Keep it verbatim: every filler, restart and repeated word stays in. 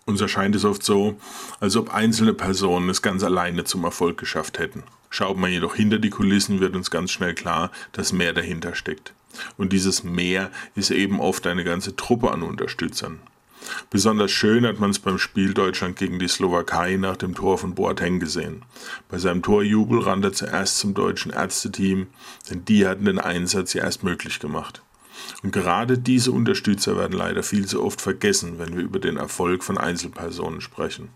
Uns erscheint es oft so, als ob einzelne Personen es ganz alleine zum Erfolg geschafft hätten. Schaut man jedoch hinter die Kulissen, wird uns ganz schnell klar, dass mehr dahinter steckt. Und dieses Mehr ist eben oft eine ganze Truppe an Unterstützern. Besonders schön hat man es beim Spiel Deutschland gegen die Slowakei nach dem Tor von Boateng gesehen. Bei seinem Torjubel rannte er zuerst zum deutschen Ärzteteam, denn die hatten den Einsatz ja erst möglich gemacht. Und gerade diese Unterstützer werden leider viel zu oft vergessen, wenn wir über den Erfolg von Einzelpersonen sprechen.